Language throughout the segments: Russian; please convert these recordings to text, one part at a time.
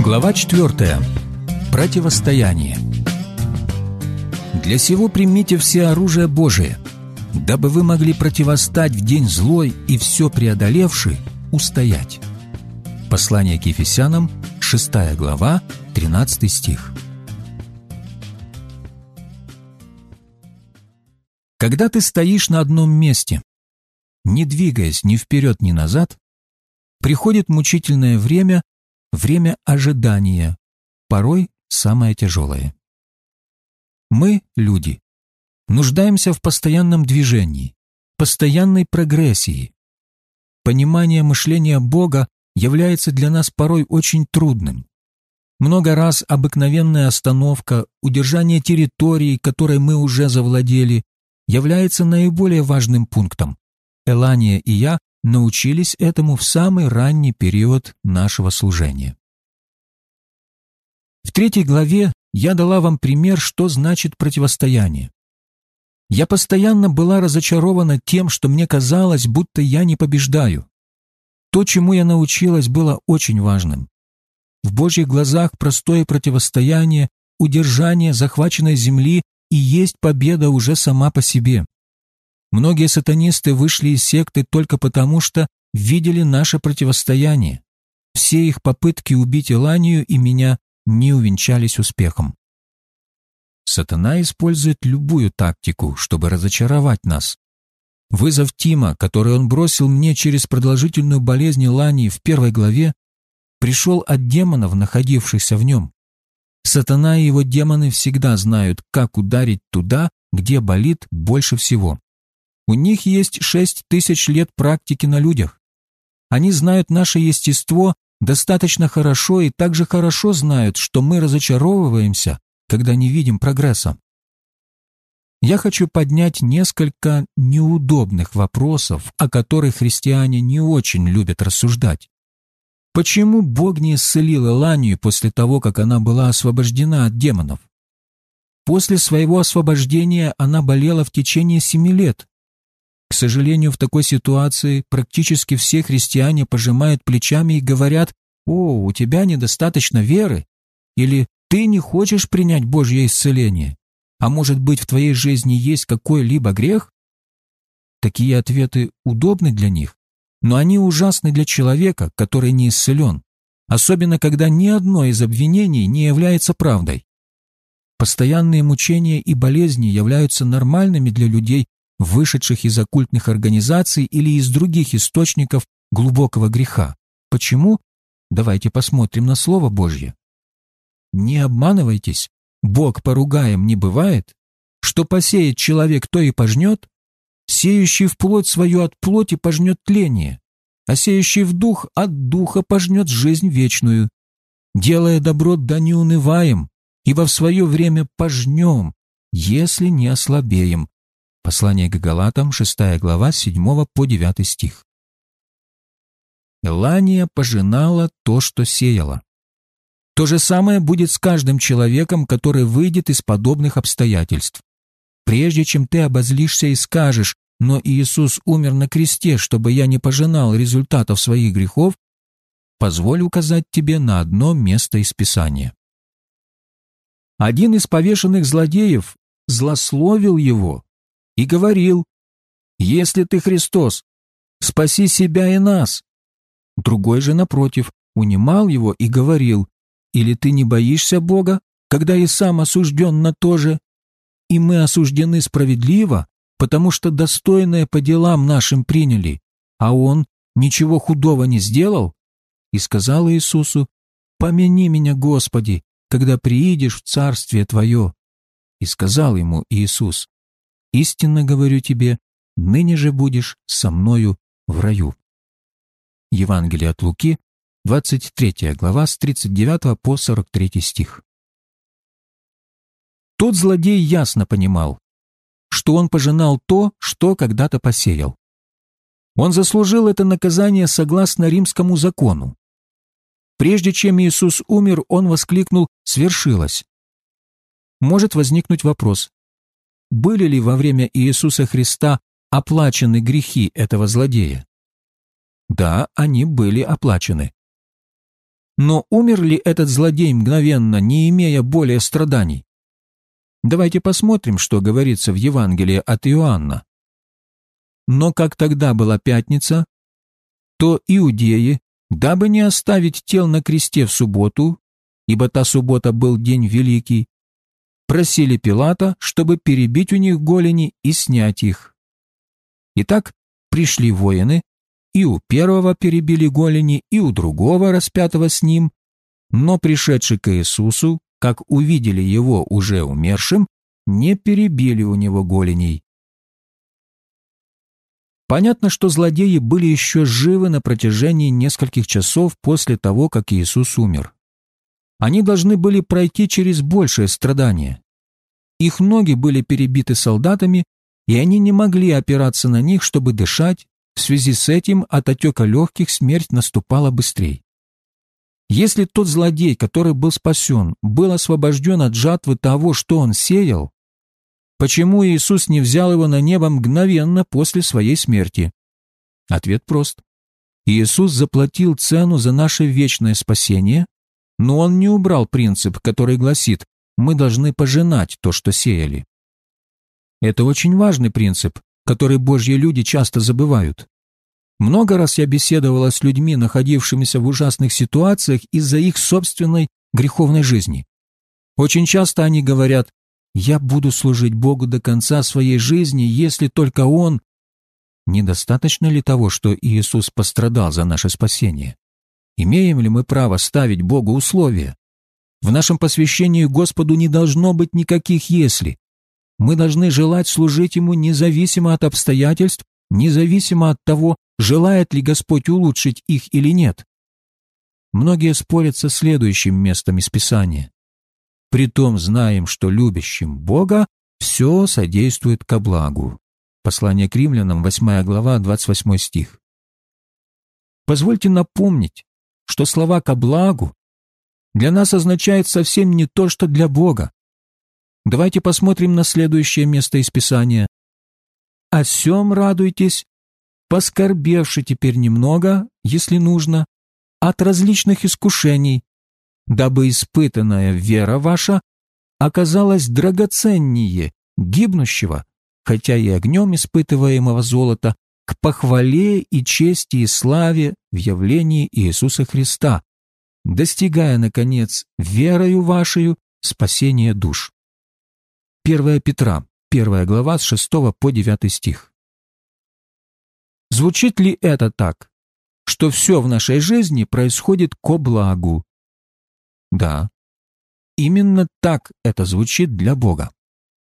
Глава 4. Противостояние. «Для сего примите все оружие Божие, дабы вы могли противостать в день злой и все преодолевши, устоять». Послание к Ефесянам, 6 глава, 13 стих. Когда ты стоишь на одном месте, не двигаясь ни вперед, ни назад, приходит мучительное время ожидания, порой самое тяжелое. Мы, люди, нуждаемся в постоянном движении, постоянной прогрессии. Понимание мышления Бога является для нас порой очень трудным. Много раз обыкновенная остановка, удержание территории, которой мы уже завладели, является наиболее важным пунктом. Элания и я научились этому в самый ранний период нашего служения. В 3 главе я дала вам пример, что значит противостояние. Я постоянно была разочарована тем, что мне казалось, будто я не побеждаю. То, чему я научилась, было очень важным. В Божьих глазах простое противостояние, удержание захваченной земли и есть победа уже сама по себе. Многие сатанисты вышли из секты только потому, что видели наше противостояние. Все их попытки убить Эланию и меня не увенчались успехом. Сатана использует любую тактику, чтобы разочаровать нас. Вызов Тима, который он бросил мне через продолжительную болезнь Элании в 1 главе, пришел от демонов, находившихся в нем. Сатана и его демоны всегда знают, как ударить туда, где болит больше всего. У них есть 6000 лет практики на людях. Они знают наше естество достаточно хорошо и также хорошо знают, что мы разочаровываемся, когда не видим прогресса. Я хочу поднять несколько неудобных вопросов, о которых христиане не очень любят рассуждать. Почему Бог не исцелил Эланию после того, как она была освобождена от демонов? После своего освобождения она болела в течение 7 лет. К сожалению, в такой ситуации практически все христиане пожимают плечами и говорят: «О, у тебя недостаточно веры» или «Ты не хочешь принять Божье исцеление». А может быть, в твоей жизни есть какой-либо грех? Такие ответы удобны для них, но они ужасны для человека, который не исцелен, особенно когда ни одно из обвинений не является правдой. Постоянные мучения и болезни являются нормальными для людей, вышедших из оккультных организаций или из других источников глубокого греха. Почему? Давайте посмотрим на Слово Божье. Не обманывайтесь. Бог поругаем не бывает. Что посеет человек, то и пожнет. Сеющий в плоть свою от плоти пожнет тление, а сеющий в дух от духа пожнет жизнь вечную. Делая добро, да не унываем, ибо в свое время пожнем, если не ослабеем. Послание к Галатам, 6 глава, 7 по 9 стих. Элания пожинала то, что сеяла. То же самое будет с каждым человеком, который выйдет из подобных обстоятельств. Прежде чем ты обозлишься и скажешь: «Но Иисус умер на кресте, чтобы я не пожинал результатов своих грехов», позволь указать тебе на одно место из Писания. Один из повешенных злодеев злословил его и говорил: «Если ты Христос, спаси себя и нас». Другой же, напротив, унимал его и говорил: «Или ты не боишься Бога, когда и сам осужден на то же? И мы осуждены справедливо, потому что достойное по делам нашим приняли, а он ничего худого не сделал». И сказал Иисусу: «Помяни меня, Господи, когда приидешь в Царствие Твое». И сказал ему Иисус: «Истинно говорю тебе, ныне же будешь со мною в раю». Евангелие от Луки, 23 глава, с 39 по 43 стих. Тот злодей ясно понимал, что он пожинал то, что когда-то посеял. Он заслужил это наказание согласно римскому закону. Прежде чем Иисус умер, он воскликнул: «Свершилось». Может возникнуть вопрос: были ли во время Иисуса Христа оплачены грехи этого злодея? Да, они были оплачены. Но умер ли этот злодей мгновенно, не имея более страданий? Давайте посмотрим, что говорится в Евангелии от Иоанна. Но как тогда была пятница, то иудеи, дабы не оставить тел на кресте в субботу, ибо та суббота был день великий, просили Пилата, чтобы перебить у них голени и снять их. Итак, пришли воины, и у первого перебили голени, и у другого, распятого с ним, но пришедшие к Иисусу, как увидели его уже умершим, не перебили у него голеней. Понятно, что злодеи были еще живы на протяжении нескольких часов после того, как Иисус умер. Они должны были пройти через большее страдание. Их ноги были перебиты солдатами, и они не могли опираться на них, чтобы дышать. В связи с этим от отека легких смерть наступала быстрее. Если тот злодей, который был спасен, был освобожден от жатвы того, что он сеял, почему Иисус не взял его на небо мгновенно после своей смерти? Ответ прост. Иисус заплатил цену за наше вечное спасение, но Он не убрал принцип, который гласит: мы должны пожинать то, что сеяли. Это очень важный принцип, который Божьи люди часто забывают. Много раз я беседовала с людьми, находившимися в ужасных ситуациях из-за их собственной греховной жизни. Очень часто они говорят: «Я буду служить Богу до конца своей жизни, если только Он...» Недостаточно ли того, что Иисус пострадал за наше спасение? Имеем ли мы право ставить Богу условия? В нашем посвящении Господу не должно быть никаких «если». Мы должны желать служить Ему независимо от обстоятельств, независимо от того, желает ли Господь улучшить их или нет. Многие спорят со следующим местом из Писания. «Притом знаем, что любящим Бога все содействует ко благу». Послание к Римлянам, 8 глава, 28 стих. Позвольте напомнить, что слова «ко благу» для нас означают совсем не то, что для Бога. Давайте посмотрим на следующее место из Писания. «О сем радуйтесь, поскорбевши теперь немного, если нужно, от различных искушений, дабы испытанная вера ваша оказалась драгоценнее гибнущего, хотя и огнем испытываемого золота, к похвале и чести и славе в явлении Иисуса Христа, достигая, наконец, верою вашею спасения душ». 1 Петра, 1 глава, с 6 по 9 стих. Звучит ли это так, что все в нашей жизни происходит ко благу? Да, именно так это звучит для Бога.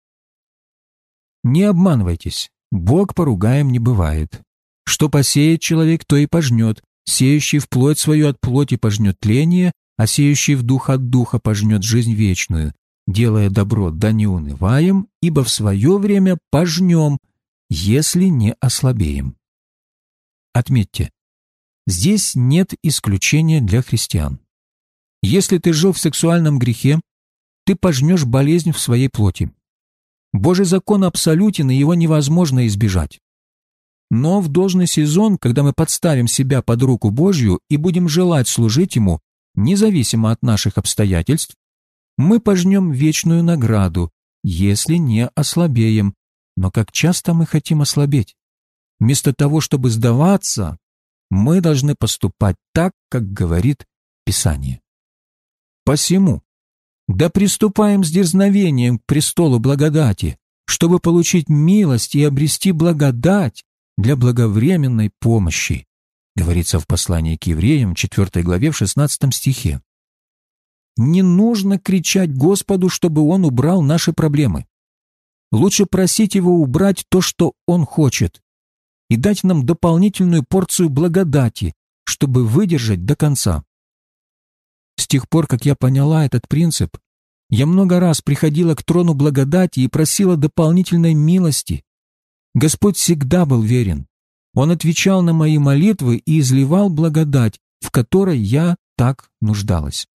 Не обманывайтесь, Бог поругаем не бывает. Что посеет человек, то и пожнет. Сеющий в плоть свою от плоти пожнет тление, а сеющий в дух от духа пожнет жизнь вечную. Делая добро, да не унываем, ибо в свое время пожнем, если не ослабеем. Отметьте, здесь нет исключения для христиан. Если ты жил в сексуальном грехе, ты пожнешь болезнь в своей плоти. Божий закон абсолютен, и его невозможно избежать. Но в должный сезон, когда мы подставим себя под руку Божью и будем желать служить Ему, независимо от наших обстоятельств, мы пожнем вечную награду, если не ослабеем. Но как часто мы хотим ослабеть? Вместо того, чтобы сдаваться, мы должны поступать так, как говорит Писание. Посему, да приступаем с дерзновением к престолу благодати, чтобы получить милость и обрести благодать для благовременной помощи, говорится в послании к евреям, 4 главе, в 16 стихе. Не нужно кричать Господу, чтобы Он убрал наши проблемы. Лучше просить Его убрать то, что Он хочет, и дать нам дополнительную порцию благодати, чтобы выдержать до конца. С тех пор, как я поняла этот принцип, я много раз приходила к трону благодати и просила дополнительной милости. Господь всегда был верен. Он отвечал на мои молитвы и изливал благодать, в которой я так нуждалась.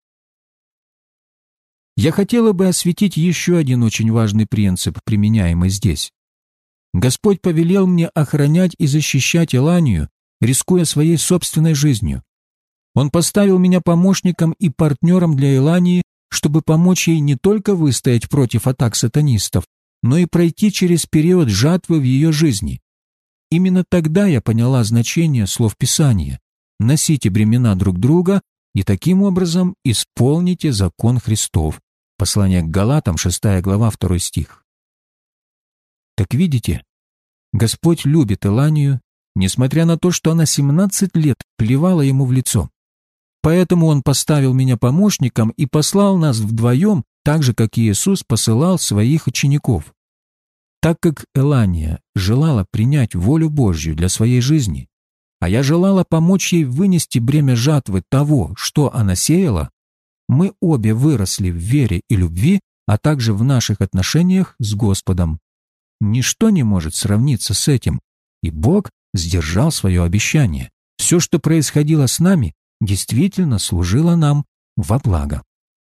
Я хотела бы осветить еще один очень важный принцип, применяемый здесь. Господь повелел мне охранять и защищать Эланию, рискуя своей собственной жизнью. Он поставил меня помощником и партнером для Элании, чтобы помочь ей не только выстоять против атак сатанистов, но и пройти через период жатвы в ее жизни. Именно тогда я поняла значение слов Писания: «Носите бремена друг друга и таким образом исполните закон Христов». Послание к Галатам, 6 глава, 2 стих. Так видите, Господь любит Эланию, несмотря на то, что она 17 лет плевала ему в лицо. Поэтому Он поставил меня помощником и послал нас вдвоем, так же, как Иисус посылал своих учеников. Так как Элания желала принять волю Божью для своей жизни, а я желала помочь ей вынести бремя жатвы того, что она сеяла, мы обе выросли в вере и любви, а также в наших отношениях с Господом. Ничто не может сравниться с этим, и Бог сдержал свое обещание. Все, что происходило с нами, действительно служило нам во благо.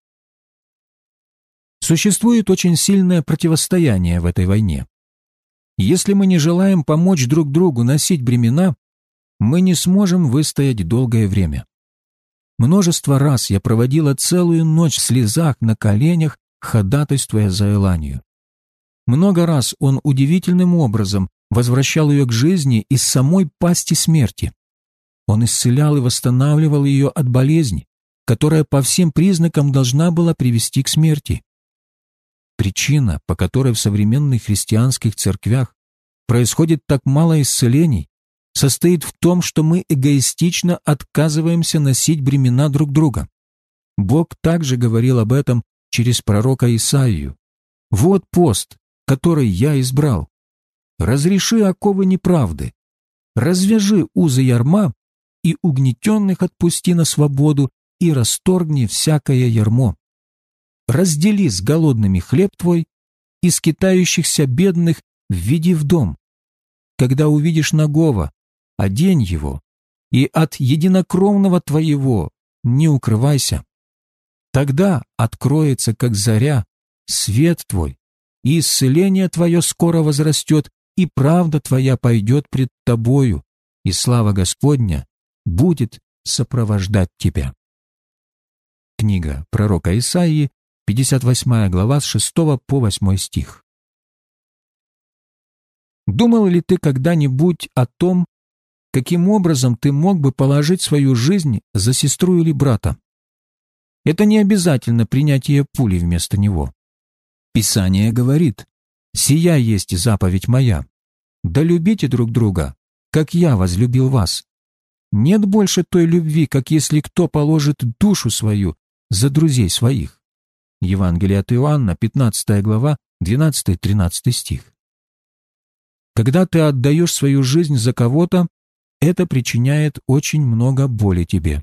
Существует очень сильное противостояние в этой войне. Если мы не желаем помочь друг другу носить бремена, мы не сможем выстоять долгое время. Множество раз я проводила целую ночь в слезах на коленях, ходатайствуя за Эланию. Много раз он удивительным образом возвращал ее к жизни из самой пасти смерти. Он исцелял и восстанавливал ее от болезни, которая по всем признакам должна была привести к смерти. Причина, по которой в современных христианских церквях происходит так мало исцелений, состоит в том, что мы эгоистично отказываемся носить бремена друг друга. Бог также говорил об этом через пророка Исаию. «Вот пост, который я избрал. Разреши оковы неправды, развяжи узы ярма, и угнетенных отпусти на свободу, и расторгни всякое ярмо. Раздели с голодными хлеб твой, и скитающихся бедных введи в дом. Когда увидишь нагого, одень его, и от единокровного твоего не укрывайся. Тогда откроется, как заря, свет твой, и исцеление твое скоро возрастет, и правда твоя пойдет пред тобою, и слава Господня будет сопровождать тебя». Книга пророка Исаии, 58 глава, с 6 по 8 стих. Думал ли ты когда-нибудь о том, каким образом ты мог бы положить свою жизнь за сестру или брата? Это не обязательно принятие пули вместо него. Писание говорит: «Сия есть заповедь моя, да любите друг друга, как я возлюбил вас. Нет больше той любви, как если кто положит душу свою за друзей своих». Евангелие от Иоанна, 15 глава, 12-13 стих. Когда ты отдаешь свою жизнь за кого-то, это причиняет очень много боли тебе.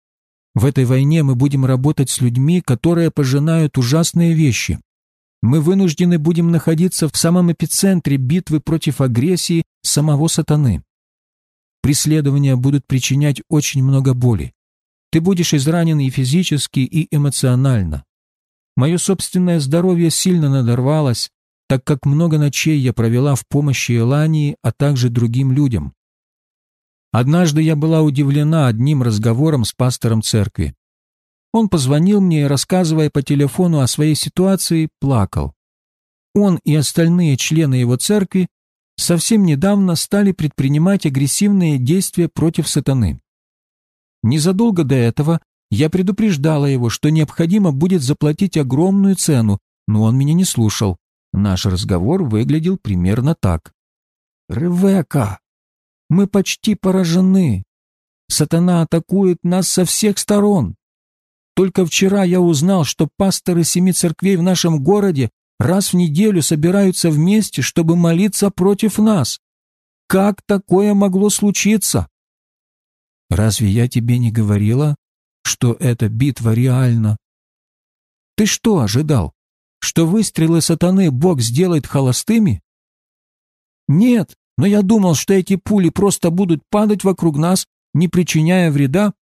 В этой войне мы будем работать с людьми, которые пожинают ужасные вещи. Мы вынуждены будем находиться в самом эпицентре битвы против агрессии самого сатаны. Преследования будут причинять очень много боли. Ты будешь изранен и физически, и эмоционально. Мое собственное здоровье сильно надорвалось, так как много ночей я провела в помощи Элании, а также другим людям. Однажды я была удивлена одним разговором с пастором церкви. Он позвонил мне и, рассказывая по телефону о своей ситуации, плакал. Он и остальные члены его церкви совсем недавно стали предпринимать агрессивные действия против сатаны. Незадолго до этого я предупреждала его, что необходимо будет заплатить огромную цену, но он меня не слушал. Наш разговор выглядел примерно так. «Ревекка, мы почти поражены. Сатана атакует нас со всех сторон. Только вчера я узнал, что пасторы 7 церквей в нашем городе раз в неделю собираются вместе, чтобы молиться против нас. Как такое могло случиться?» «Разве я тебе не говорила, что эта битва реальна? Ты что ожидал, что выстрелы сатаны Бог сделает холостыми?» «Нет, но я думал, что эти пули просто будут падать вокруг нас, не причиняя вреда».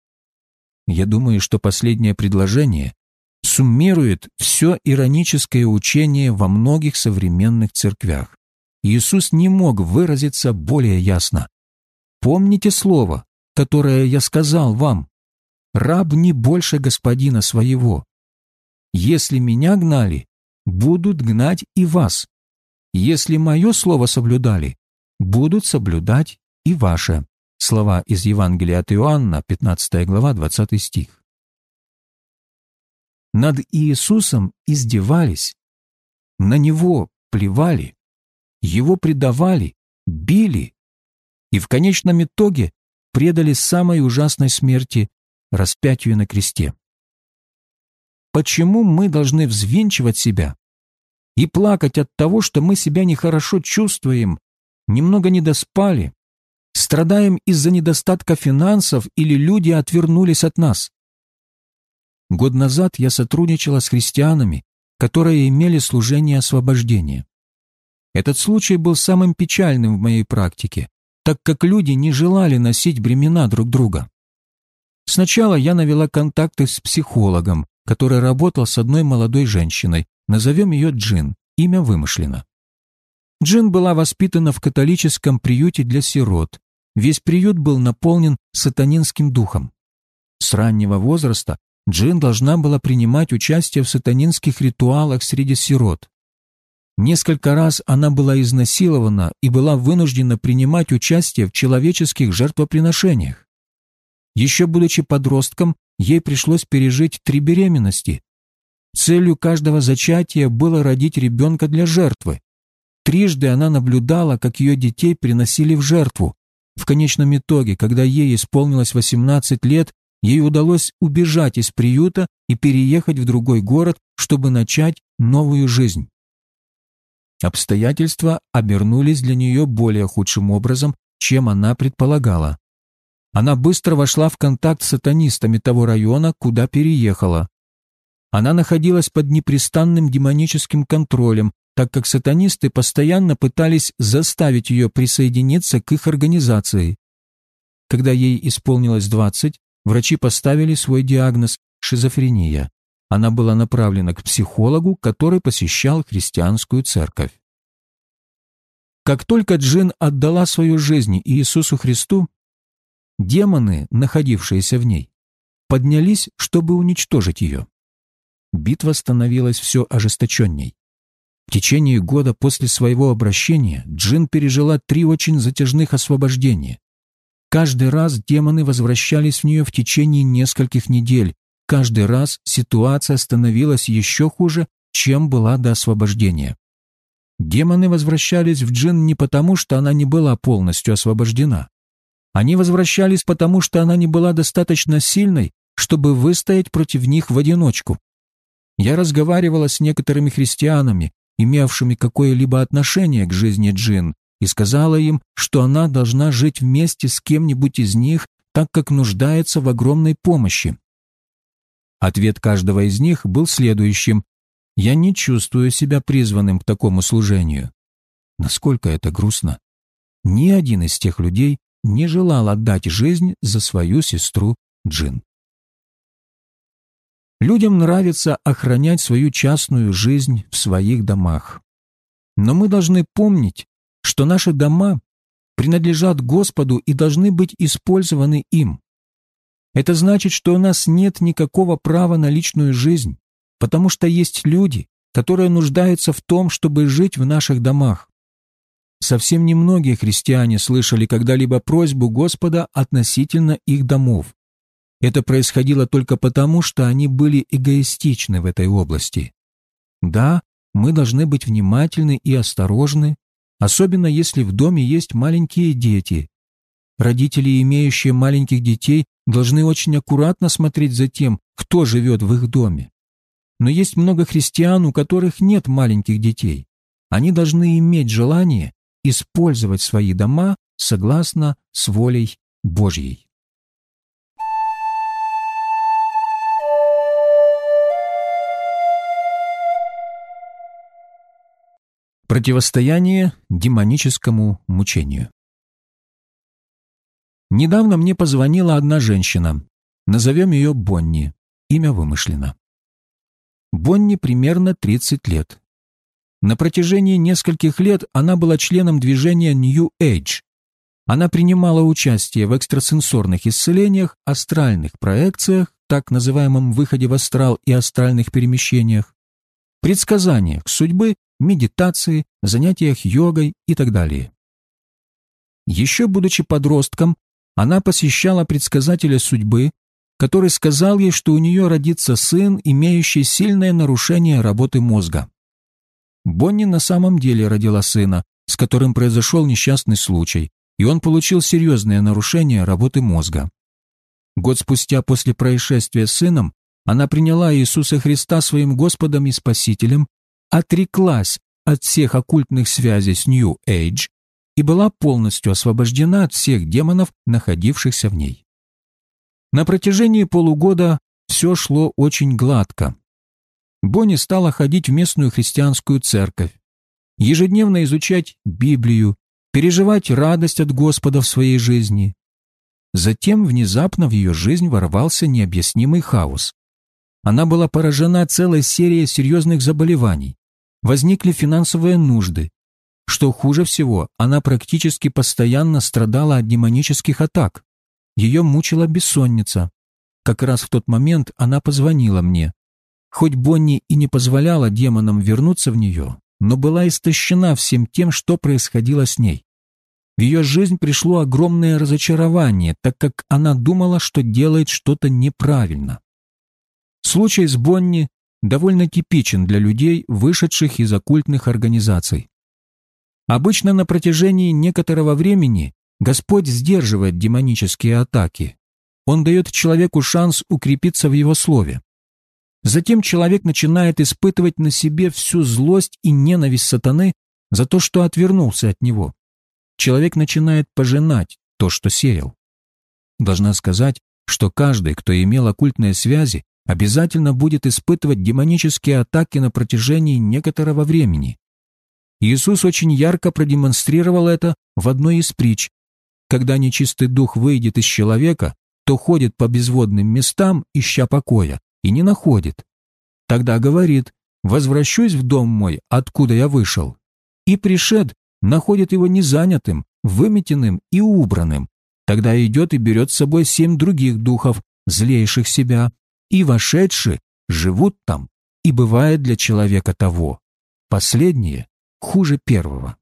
Я думаю, что последнее предложение суммирует все ироническое учение во многих современных церквях. Иисус не мог выразиться более ясно. Помните слово, которое я сказал вам: раб не больше господина своего. Если меня гнали, будут гнать и вас. Если мое слово соблюдали, будут соблюдать и ваше». Слова из Евангелия от Иоанна, 15 глава, 20 стих. Над Иисусом издевались, на Него плевали, Его предавали, били и в конечном итоге предали самой ужасной смерти – распятию на кресте. Почему мы должны взвинчивать себя и плакать от того, что мы себя нехорошо чувствуем, немного недоспали, страдаем из-за недостатка финансов или люди отвернулись от нас? Год назад я сотрудничала с христианами, которые имели служение освобождения. Этот случай был самым печальным в моей практике, так как люди не желали носить бремена друг друга. Сначала я навела контакты с психологом, который работал с одной молодой женщиной, назовем ее Джин, имя вымышленно. Джин была воспитана в католическом приюте для сирот. Весь приют был наполнен сатанинским духом. С раннего возраста Джин должна была принимать участие в сатанинских ритуалах среди сирот. Несколько раз она была изнасилована и была вынуждена принимать участие в человеческих жертвоприношениях. Еще будучи подростком, ей пришлось пережить 3 беременности. Целью каждого зачатия было родить ребенка для жертвы. Трижды она наблюдала, как ее детей приносили в жертву. В конечном итоге, когда ей исполнилось 18 лет, ей удалось убежать из приюта и переехать в другой город, чтобы начать новую жизнь. Обстоятельства обернулись для нее более худшим образом, чем она предполагала. Она быстро вошла в контакт с сатанистами того района, куда переехала. Она находилась под непрестанным демоническим контролем, так как сатанисты постоянно пытались заставить ее присоединиться к их организации. Когда ей исполнилось 20, врачи поставили свой диагноз – шизофрения. Она была направлена к психологу, который посещал христианскую церковь. Как только Джин отдала свою жизнь Иисусу Христу, демоны, находившиеся в ней, поднялись, чтобы уничтожить ее. Битва становилась все ожесточенней. В течение года после своего обращения Джин пережила 3 очень затяжных освобождения. Каждый раз демоны возвращались в нее в течение нескольких недель. Каждый раз ситуация становилась еще хуже, чем была до освобождения. Демоны возвращались в Джин не потому, что она не была полностью освобождена. Они возвращались потому, что она не была достаточно сильной, чтобы выстоять против них в одиночку. Я разговаривала с некоторыми христианами, имевшими какое-либо отношение к жизни Джин, и сказала им, что она должна жить вместе с кем-нибудь из них, так как нуждается в огромной помощи. Ответ каждого из них был следующим: «Я не чувствую себя призванным к такому служению». Насколько это грустно. Ни один из тех людей не желал отдать жизнь за свою сестру Джин. Людям нравится охранять свою частную жизнь в своих домах. Но мы должны помнить, что наши дома принадлежат Господу и должны быть использованы им. Это значит, что у нас нет никакого права на личную жизнь, потому что есть люди, которые нуждаются в том, чтобы жить в наших домах. Совсем немногие христиане слышали когда-либо просьбу Господа относительно их домов. Это происходило только потому, что они были эгоистичны в этой области. Да, мы должны быть внимательны и осторожны, особенно если в доме есть маленькие дети. Родители, имеющие маленьких детей, должны очень аккуратно смотреть за тем, кто живет в их доме. Но есть много христиан, у которых нет маленьких детей. Они должны иметь желание использовать свои дома согласно с волей Божьей. Противостояние демоническому мучению. Недавно мне позвонила одна женщина. Назовем ее Бонни. Имя вымышленно. Бонни примерно 30 лет. На протяжении нескольких лет она была членом движения New Age. Она принимала участие в экстрасенсорных исцелениях, астральных проекциях, так называемом выходе в астрал и астральных перемещениях, предсказаниях судьбы, медитации, занятиях йогой и так далее. Еще будучи подростком, она посещала предсказателя судьбы, который сказал ей, что у нее родится сын, имеющий сильное нарушение работы мозга. Бонни на самом деле родила сына, с которым произошел несчастный случай, и он получил серьезное нарушение работы мозга. Год спустя после происшествия с сыном она приняла Иисуса Христа своим Господом и Спасителем, отреклась от всех оккультных связей с New Age и была полностью освобождена от всех демонов, находившихся в ней. На протяжении полугода все шло очень гладко. Бонни стала ходить в местную христианскую церковь, ежедневно изучать Библию, переживать радость от Господа в своей жизни. Затем внезапно в ее жизнь ворвался необъяснимый хаос. Она была поражена целой серией серьезных заболеваний. Возникли финансовые нужды. Что хуже всего, она практически постоянно страдала от демонических атак. Ее мучила бессонница. Как раз в тот момент она позвонила мне. Хоть Бонни и не позволяла демонам вернуться в нее, но была истощена всем тем, что происходило с ней. В ее жизнь пришло огромное разочарование, так как она думала, что делает что-то неправильно. Случай с Бонни довольно типичен для людей, вышедших из оккультных организаций. Обычно на протяжении некоторого времени Господь сдерживает демонические атаки. Он дает человеку шанс укрепиться в его слове. Затем человек начинает испытывать на себе всю злость и ненависть сатаны за то, что отвернулся от него. Человек начинает пожинать то, что сеял. Должна сказать, что каждый, кто имел оккультные связи, обязательно будет испытывать демонические атаки на протяжении некоторого времени. Иисус очень ярко продемонстрировал это в одной из притч. Когда нечистый дух выйдет из человека, то ходит по безводным местам, ища покоя, и не находит. Тогда говорит: «Возвращусь в дом мой, откуда я вышел». И пришед, находит его незанятым, выметенным и убранным. Тогда идет и берет с собой 7 других духов, злейших себя, и вошедшие живут там, и бывает для человека того. Последнее хуже первого.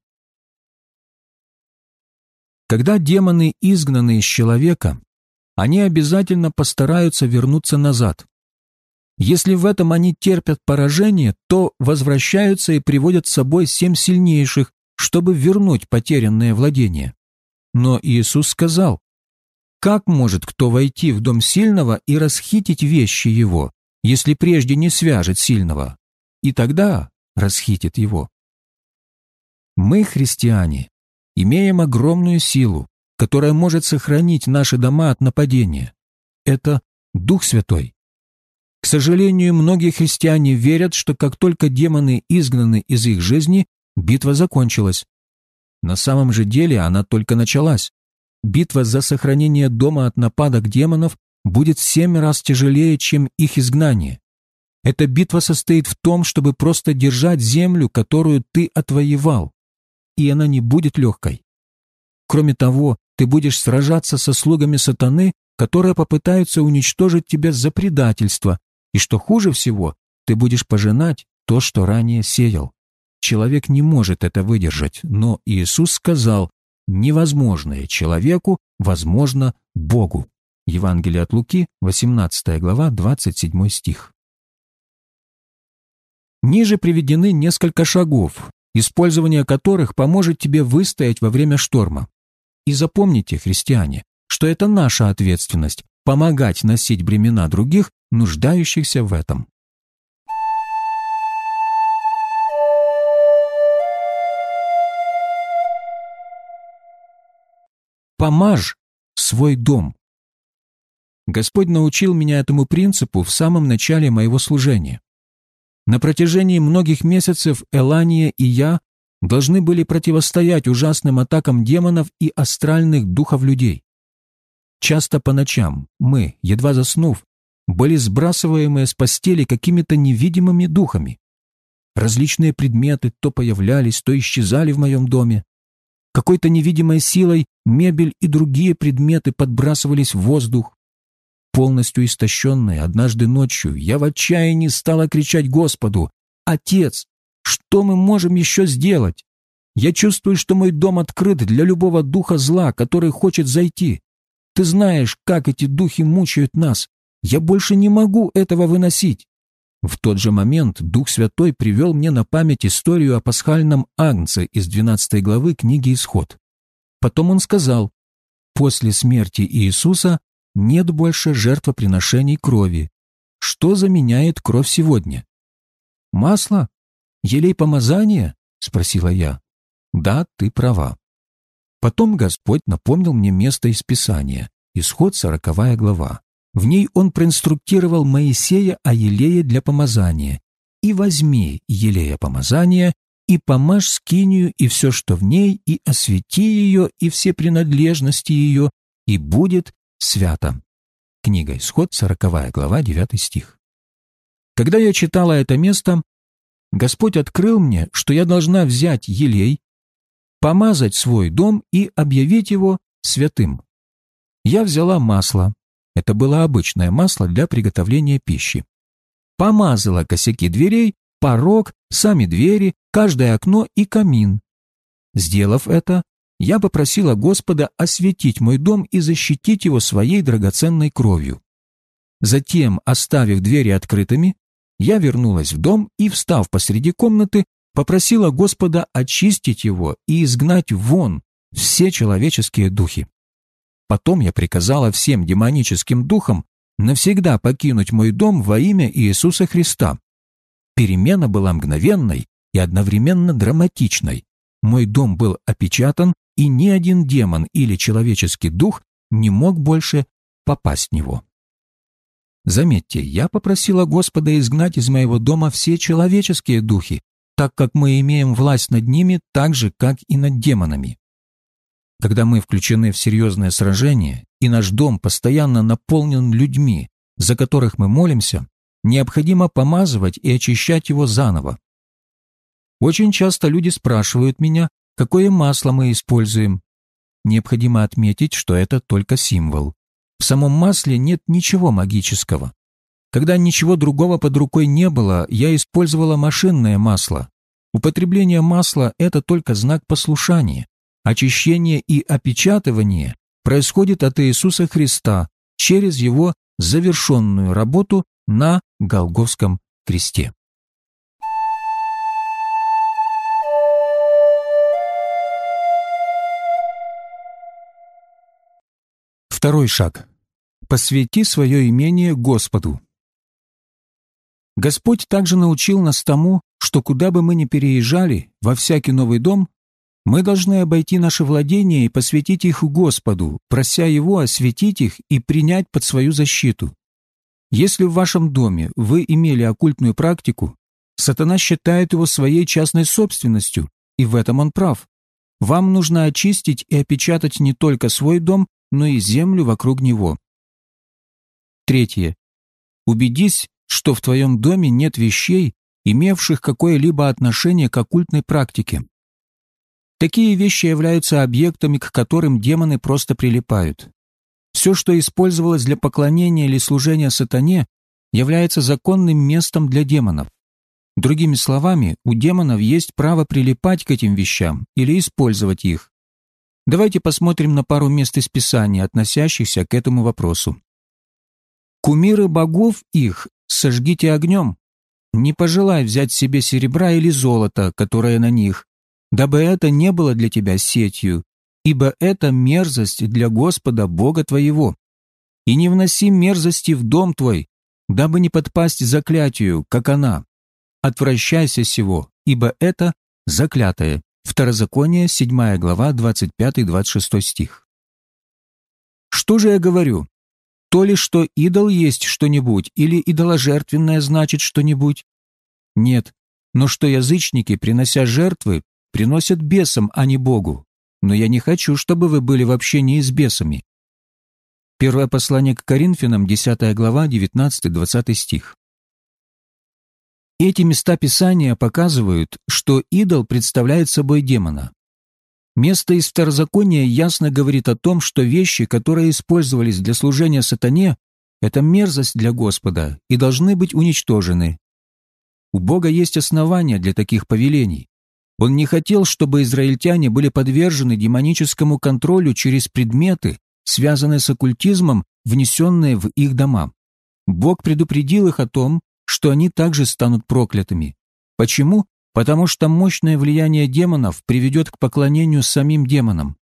Когда демоны изгнаны из человека, они обязательно постараются вернуться назад. Если в этом они терпят поражение, то возвращаются и приводят с собой 7 сильнейших, чтобы вернуть потерянное владение. Но Иисус сказал: «Как может кто войти в дом сильного и расхитить вещи его, если прежде не свяжет сильного, и тогда расхитит его?» Мы, христиане, имеем огромную силу, которая может сохранить наши дома от нападения. Это Дух Святой. К сожалению, многие христиане верят, что как только демоны изгнаны из их жизни, битва закончилась. На самом же деле она только началась. Битва за сохранение дома от нападок демонов будет в 7 раз тяжелее, чем их изгнание. Эта битва состоит в том, чтобы просто держать землю, которую ты отвоевал. И она не будет легкой. Кроме того, ты будешь сражаться со слугами сатаны, которые попытаются уничтожить тебя за предательство, и что хуже всего, ты будешь пожинать то, что ранее сеял. Человек не может это выдержать, но Иисус сказал: «Невозможное человеку возможно Богу». Евангелие от Луки, 18 глава, 27 стих. Ниже приведены несколько шагов, использование которых поможет тебе выстоять во время шторма. И запомните, христиане, что это наша ответственность – помогать носить бремена других, нуждающихся в этом. Помажь свой дом. Господь научил меня этому принципу в самом начале моего служения. На протяжении многих месяцев Элания и я должны были противостоять ужасным атакам демонов и астральных духов людей. Часто по ночам мы, едва заснув, были сбрасываемые с постели какими-то невидимыми духами. Различные предметы то появлялись, то исчезали в моем доме. Какой-то невидимой силой мебель и другие предметы подбрасывались в воздух. Полностью истощенный, однажды ночью я в отчаянии стала кричать Господу: «Отец, что мы можем еще сделать? Я чувствую, что мой дом открыт для любого духа зла, который хочет зайти. Ты знаешь, как эти духи мучают нас. Я больше не могу этого выносить». В тот же момент Дух Святой привел мне на память историю о пасхальном агнце из 12 главы книги «Исход». Потом он сказал: «После смерти Иисуса нет больше жертвоприношений крови. Что заменяет кровь сегодня?» «Масло? Елей помазания?» — спросила я. «Да, ты права». Потом Господь напомнил мне место из Писания, Исход 40 глава. В ней Он проинструктировал Моисея о елее для помазания. «И возьми елея помазания, и помажь скинию и все, что в ней, и освети ее, и все принадлежности ее, и будет свято». Книга Исход, 40 глава, 9 стих. Когда я читала это место, Господь открыл мне, что я должна взять елей, помазать свой дом и объявить его святым. Я взяла масло. Это было обычное масло для приготовления пищи. Помазала косяки дверей, порог, сами двери, каждое окно и камин. Сделав это, я попросила Господа осветить мой дом и защитить его своей драгоценной кровью. Затем, оставив двери открытыми, я вернулась в дом и, встав посреди комнаты, попросила Господа очистить его и изгнать вон все человеческие духи. Потом я приказала всем демоническим духам навсегда покинуть мой дом во имя Иисуса Христа. Перемена была мгновенной и одновременно драматичной. Мой дом был опечатан, и ни один демон или человеческий дух не мог больше попасть в него. Заметьте, я попросила Господа изгнать из моего дома все человеческие духи, так как мы имеем власть над ними так же, как и над демонами. Когда мы включены в серьезное сражение, и наш дом постоянно наполнен людьми, за которых мы молимся, необходимо помазывать и очищать его заново. Очень часто люди спрашивают меня, какое масло мы используем. Необходимо отметить, что это только символ. В самом масле нет ничего магического. Когда ничего другого под рукой не было, я использовала машинное масло. Употребление масла – это только знак послушания. Очищение и опечатывание происходит от Иисуса Христа через Его завершенную работу на Голгофском кресте. Второй шаг. Посвяти свое имение Господу. Господь также научил нас тому, что куда бы мы ни переезжали, во всякий новый дом, мы должны обойти наши владения и посвятить их Господу, прося Его осветить их и принять под свою защиту. Если в вашем доме вы имели оккультную практику, сатана считает его своей частной собственностью, и в этом он прав. Вам нужно очистить и опечатать не только свой дом, но и землю вокруг него. Третье. Убедись, что в твоем доме нет вещей, имевших какое-либо отношение к оккультной практике. Такие вещи являются объектами, к которым демоны просто прилипают. Все, что использовалось для поклонения или служения сатане, является законным местом для демонов. Другими словами, у демонов есть право прилипать к этим вещам или использовать их. Давайте посмотрим на пару мест из Писания, относящихся к этому вопросу. «Кумиры богов их сожгите огнем. Не пожелай взять себе серебра или золота, которое на них, дабы это не было для тебя сетью, ибо это мерзость для Господа Бога твоего. И не вноси мерзости в дом твой, дабы не подпасть заклятию, как она. Отвращайся сего, ибо это заклятое». Второзаконие, 7 глава, 25-26 стих. Что же я говорю? То ли, что идол есть что-нибудь, или идоложертвенное значит что-нибудь? Нет, но что язычники, принося жертвы, приносят бесам, а не Богу. Но я не хочу, чтобы вы были в общении с бесами. Первое послание к Коринфянам, 10 глава, 19-20 стих. Эти места Писания показывают, что идол представляет собой демона. Место из Второзакония ясно говорит о том, что вещи, которые использовались для служения сатане, это мерзость для Господа и должны быть уничтожены. У Бога есть основания для таких повелений. Он не хотел, чтобы израильтяне были подвержены демоническому контролю через предметы, связанные с оккультизмом, внесенные в их дома. Бог предупредил их о том, что они также станут проклятыми. Почему? Потому что мощное влияние демонов приведет к поклонению самим демонам.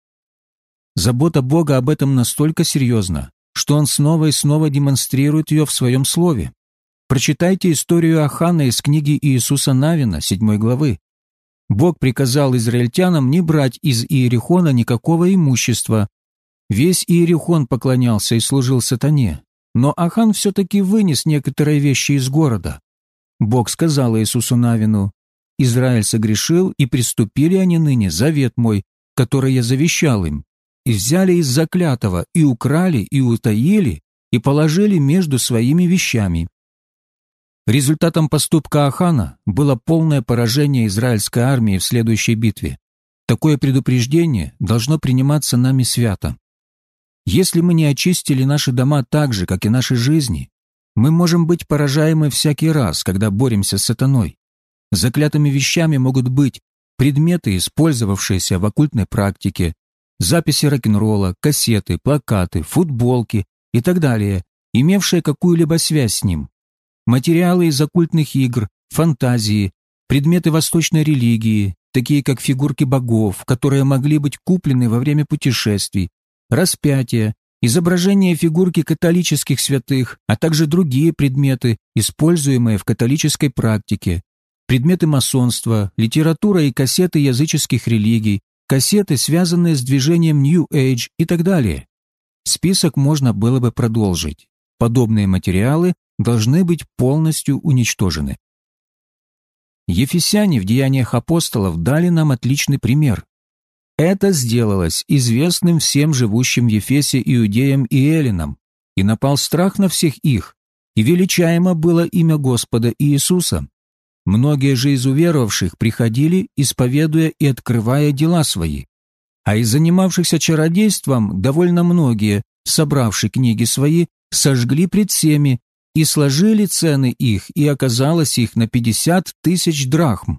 Забота Бога об этом настолько серьезна, что Он снова и снова демонстрирует ее в Своем Слове. Прочитайте историю Ахана из книги Иисуса Навина, 7 главы. Бог приказал израильтянам не брать из Иерихона никакого имущества. Весь Иерихон поклонялся и служил сатане, но Ахан все-таки вынес некоторые вещи из города. Бог сказал Иисусу Навину: «Израиль согрешил, и приступили они ныне завет мой, который я завещал им, и взяли из заклятого, и украли, и утаили, и положили между своими вещами». Результатом поступка Ахана было полное поражение израильской армии в следующей битве. Такое предупреждение должно приниматься нами свято. Если мы не очистили наши дома так же, как и наши жизни, мы можем быть поражаемы всякий раз, когда боремся с сатаной. Заклятыми вещами могут быть предметы, использовавшиеся в оккультной практике, записи рок-н-ролла, кассеты, плакаты, футболки и так далее, имевшие какую-либо связь с ним. Материалы из оккультных игр, фантазии, предметы восточной религии, такие как фигурки богов, которые могли быть куплены во время путешествий, распятия, изображения фигурки католических святых, а также другие предметы, используемые в католической практике, предметы масонства, литература и кассеты языческих религий, кассеты, связанные с движением New Age и так далее. Список можно было бы продолжить. Подобные материалы должны быть полностью уничтожены. Ефесяне в Деяниях апостолов дали нам отличный пример. Это сделалось известным всем живущим в Ефесе иудеям и эллинам, и напал страх на всех их, и величаемо было имя Господа Иисуса. Многие же из уверовавших приходили, исповедуя и открывая дела свои. А из занимавшихся чародейством довольно многие, собравши книги свои, сожгли пред всеми, и сложили цены их, и оказалось их на 50 000 драхм.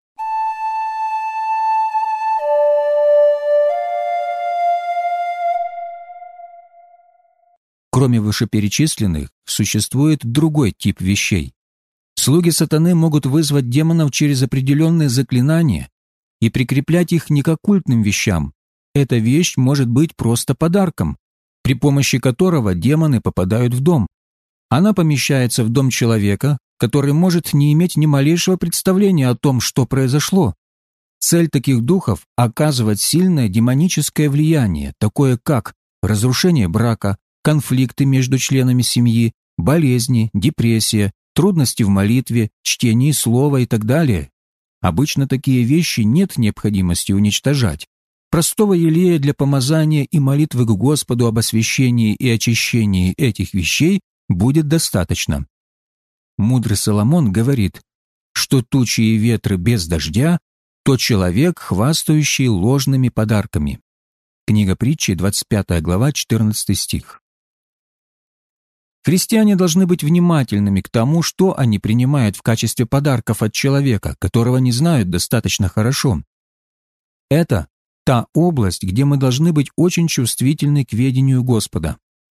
Кроме вышеперечисленных, существует другой тип вещей. Слуги сатаны могут вызвать демонов через определенные заклинания и прикреплять их не к оккультным вещам. Эта вещь может быть просто подарком, при помощи которого демоны попадают в дом. Она помещается в дом человека, который может не иметь ни малейшего представления о том, что произошло. Цель таких духов – оказывать сильное демоническое влияние, такое как разрушение брака, конфликты между членами семьи, болезни, депрессия, трудности в молитве, чтении слова и так далее. Обычно такие вещи нет необходимости уничтожать. Простого елея для помазания и молитвы к Господу об освящении и очищении этих вещей будет достаточно. Мудрый Соломон говорит, что тучи и ветры без дождя – то человек, хвастающий ложными подарками. Книга Притчи, 25 глава, 14 стих. Христиане должны быть внимательными к тому, что они принимают в качестве подарков от человека, которого не знают достаточно хорошо. Это та область, где мы должны быть очень чувствительны к ведению Господа.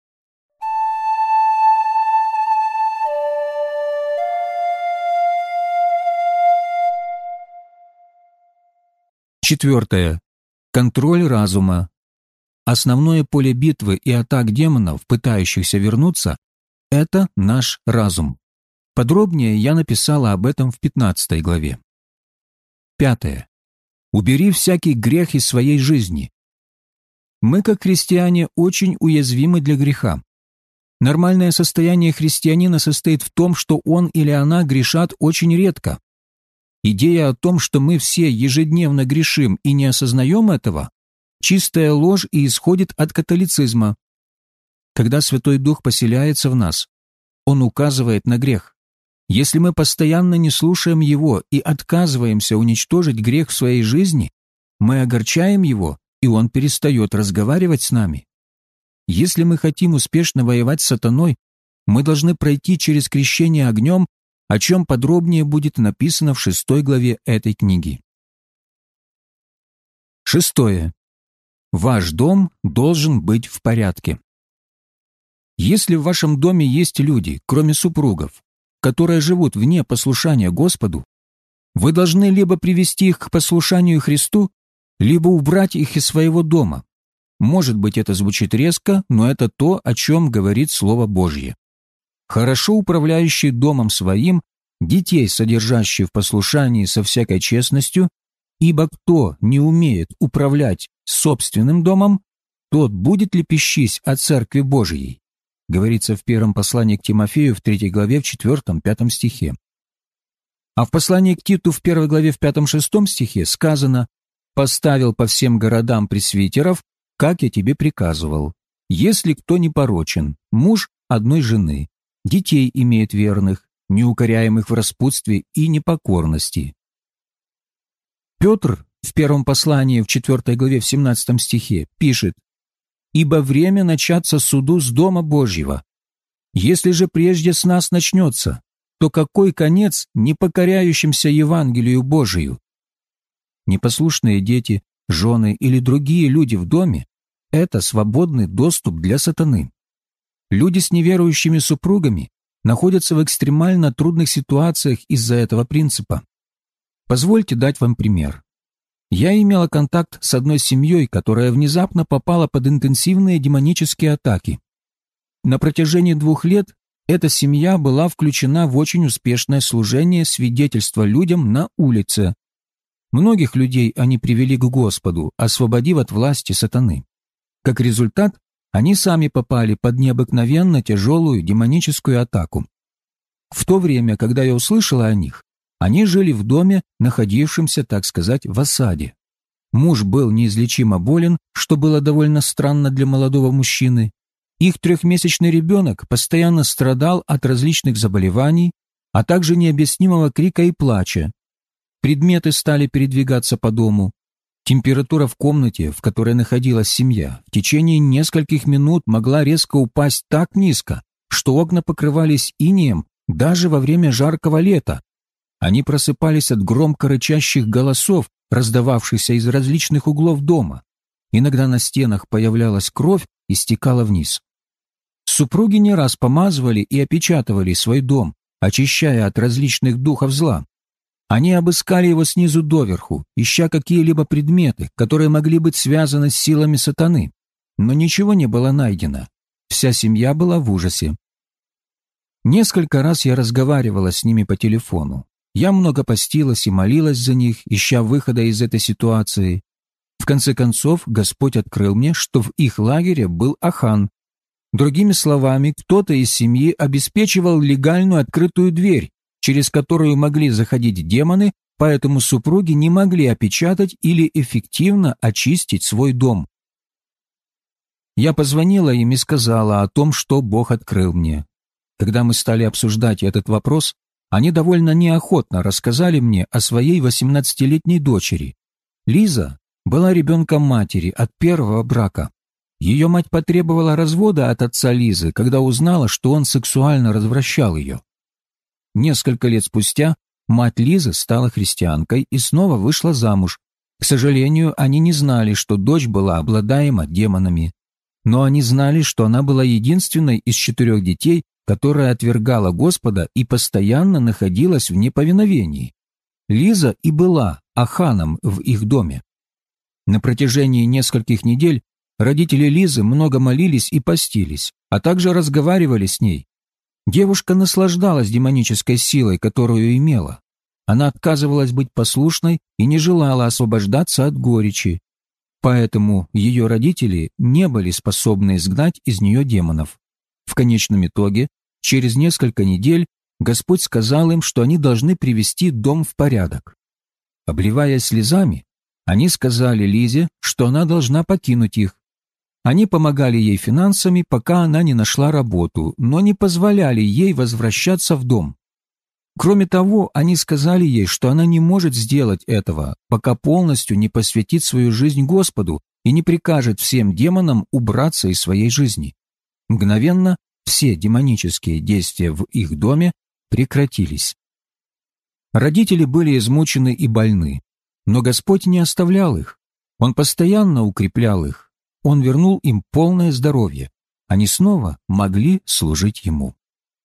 Четвертое. Контроль разума. Основное поле битвы и атак демонов, пытающихся вернуться, это наш разум. Подробнее я написала об этом в 15 главе. Пятое. Убери всякий грех из своей жизни. Мы, как христиане, очень уязвимы для греха. Нормальное состояние христианина состоит в том, что он или она грешат очень редко. Идея о том, что мы все ежедневно грешим и не осознаем этого, чистая ложь и исходит от католицизма. Когда Святой Дух поселяется в нас, Он указывает на грех. Если мы постоянно не слушаем Его и отказываемся уничтожить грех в своей жизни, мы огорчаем его, и он перестает разговаривать с нами. Если мы хотим успешно воевать с сатаной, мы должны пройти через крещение огнем, о чем подробнее будет написано в 6 главе этой книги. 6. Ваш дом должен быть в порядке. Если в вашем доме есть люди, кроме супругов, которые живут вне послушания Господу, вы должны либо привести их к послушанию Христу, либо убрать их из своего дома. Может быть, это звучит резко, но это то, о чем говорит Слово Божье. Хорошо управляющий домом своим, детей, содержащий в послушании со всякой честностью, ибо кто не умеет управлять собственным домом, тот будет лепещись о Церкви Божией, говорится в первом послании к Тимофею в 3 главе в 4-5 стихе. А в послании к Титу в 1 главе в 5-6 стихе сказано: «Поставил по всем городам пресвитеров, как я тебе приказывал. Если кто не порочен, муж одной жены, детей имеет верных, неукоряемых в распутстве и непокорности». Петр в первом послании в 4 главе в 17 стихе пишет: «Ибо время начаться суду с Дома Божьего. Если же прежде с нас начнется, то какой конец непокоряющимся Евангелию Божию?» Непослушные дети, жены или другие люди в доме – это свободный доступ для сатаны. Люди с неверующими супругами находятся в экстремально трудных ситуациях из-за этого принципа. Позвольте дать вам пример. Я имела контакт с одной семьей, которая внезапно попала под интенсивные демонические атаки. На протяжении 2 лет эта семья была включена в очень успешное служение свидетельства людям на улице. Многих людей они привели к Господу, освободив от власти сатаны. Как результат, они сами попали под необыкновенно тяжелую демоническую атаку. В то время, когда я услышала о них, они жили в доме, находившемся, так сказать, в осаде. Муж был неизлечимо болен, что было довольно странно для молодого мужчины. Их 3-месячный ребенок постоянно страдал от различных заболеваний, а также необъяснимого крика и плача. Предметы стали передвигаться по дому. Температура в комнате, в которой находилась семья, в течение нескольких минут могла резко упасть так низко, что окна покрывались инеем даже во время жаркого лета. Они просыпались от громко рычащих голосов, раздававшихся из различных углов дома. Иногда на стенах появлялась кровь и стекала вниз. Супруги не раз помазывали и опечатывали свой дом, очищая от различных духов зла. Они обыскали его снизу доверху, ища какие-либо предметы, которые могли быть связаны с силами сатаны. Но ничего не было найдено. Вся семья была в ужасе. Несколько раз я разговаривала с ними по телефону. Я много постилась и молилась за них, ища выхода из этой ситуации. В конце концов, Господь открыл мне, что в их лагере был Ахан. Другими словами, кто-то из семьи обеспечивал легальную открытую дверь, через которую могли заходить демоны, поэтому супруги не могли опечатать или эффективно очистить свой дом. Я позвонила им и сказала о том, что Бог открыл мне. Когда мы стали обсуждать этот вопрос, они довольно неохотно рассказали мне о своей 18-летней дочери. Лиза была ребенком матери от первого брака. Ее мать потребовала развода от отца Лизы, когда узнала, что он сексуально развращал ее. Несколько лет спустя мать Лизы стала христианкой и снова вышла замуж. К сожалению, они не знали, что дочь была обладаема демонами. Но они знали, что она была единственной из 4 детей, которая отвергала Господа и постоянно находилась в неповиновении. Лиза и была Аханом в их доме. На протяжении нескольких недель родители Лизы много молились и постились, а также разговаривали с ней. Девушка наслаждалась демонической силой, которую имела. Она отказывалась быть послушной и не желала освобождаться от горечи. Поэтому ее родители не были способны изгнать из нее демонов. В конечном итоге, через несколько недель, Господь сказал им, что они должны привести дом в порядок. Обливаясь слезами, они сказали Лизе, что она должна покинуть их. Они помогали ей финансами, пока она не нашла работу, но не позволяли ей возвращаться в дом. Кроме того, они сказали ей, что она не может сделать этого, пока полностью не посвятит свою жизнь Господу и не прикажет всем демонам убраться из своей жизни. Мгновенно все демонические действия в их доме прекратились. Родители были измучены и больны, но Господь не оставлял их. Он постоянно укреплял их. Он вернул им полное здоровье. Они снова могли служить Ему.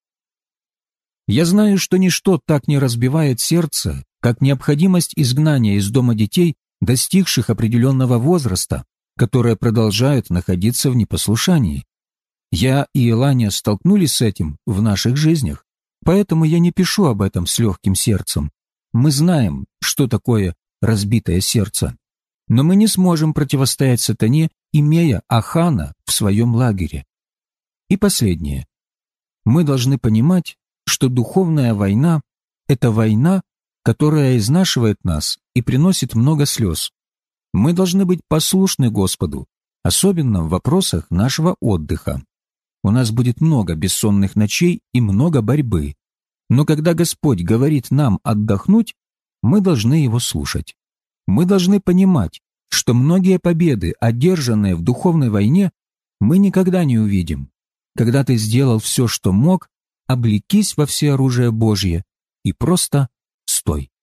Я знаю, что ничто так не разбивает сердце, как необходимость изгнания из дома детей, достигших определенного возраста, которые продолжают находиться в непослушании. Я и Эланя столкнулись с этим в наших жизнях, поэтому я не пишу об этом с легким сердцем. Мы знаем, что такое разбитое сердце. Но мы не сможем противостоять сатане, имея Ахана в своем лагере. И последнее. Мы должны понимать, что духовная война – это война, которая изнашивает нас и приносит много слез. Мы должны быть послушны Господу, особенно в вопросах нашего отдыха. У нас будет много бессонных ночей и много борьбы. Но когда Господь говорит нам отдохнуть, мы должны Его слушать. Мы должны понимать, что многие победы, одержанные в духовной войне, мы никогда не увидим. Когда ты сделал все, что мог, облекись во всеоружие Божье и просто стой.